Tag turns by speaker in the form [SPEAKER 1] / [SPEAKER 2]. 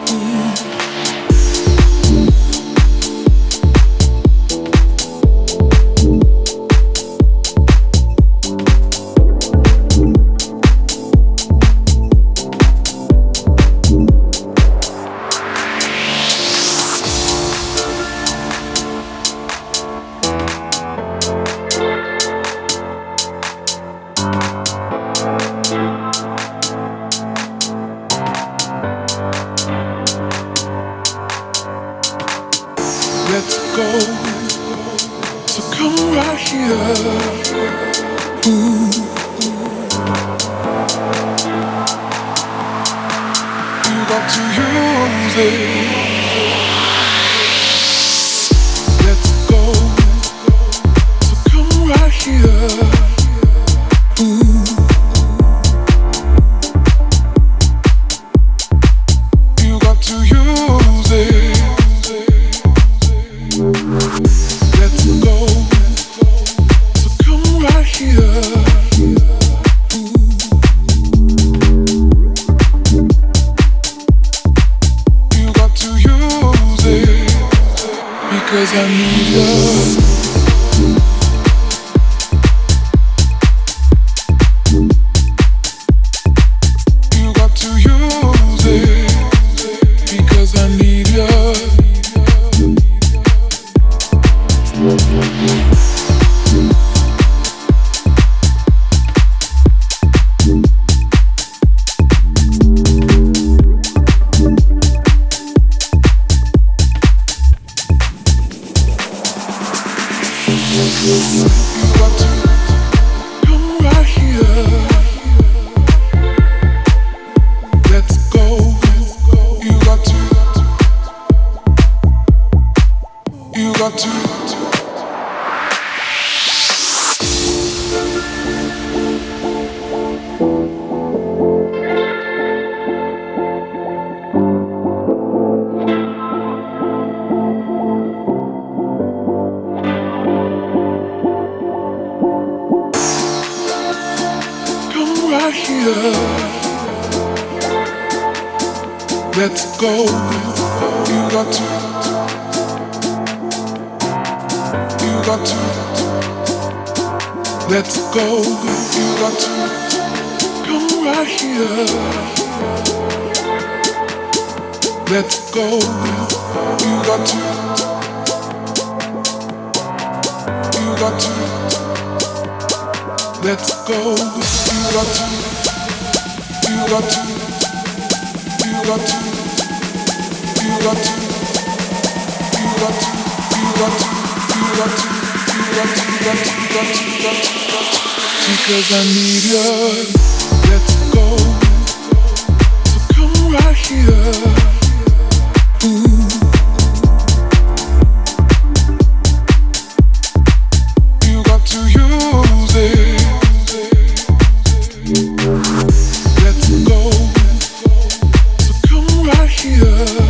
[SPEAKER 1] Let's go. So come right here. Ooh. You got to use it. Let's go. So come right here. Ooh. You got to use it. Let's go. So come right here. You got to use it because I need love. You got to use it because I need love. You got to come right here. Let's go. You got to. You got to. Right here. Let's go. You got to. You got to. Let's go. You got to. Come right here. Let's go. You got to. You got to. Let's go. You got to. You got to. You got to. You got to. You got to. You got to. You got to. You got to. You got to. You got to. You got to. Because I need you. Let's go. So come right here. Ooh. You got to use it. Let's go. So come right here.